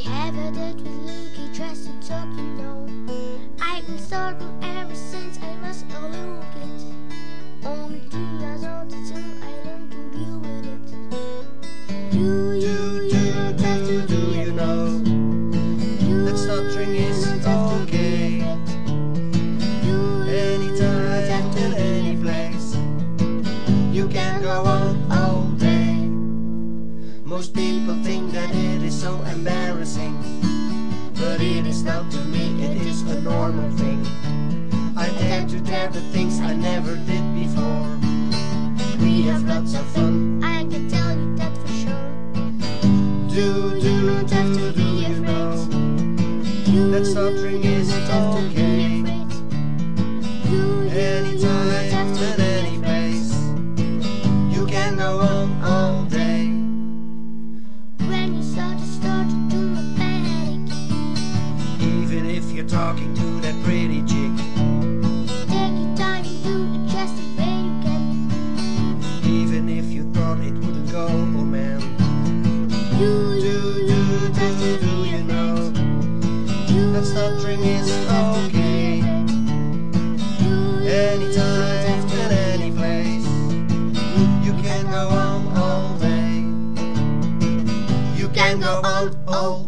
have a date with Lucky, dressed to talk, you know. I've been stalking ever since I was a little kid. Only 2 years old until I learned to deal with it. Do you know? Let's not drink is okay. Anytime and any place. You can go on all day. Most people think that it is so embarrassing, but it is not to me, it is a normal thing. I tend to dare the things I never did before. We have lots of fun, I can tell you that for sure. do not have to do you know. Let's not drink is okay. Anytime and any place. You can go on all day. When you start to do a panic, Even if you're talking to that pretty chick, take your time and do it just the way you can. even if you thought it wouldn't go, oh man. Do you know? Let's not drink is okay. Anytime and any place. You can go on all day. You can go on all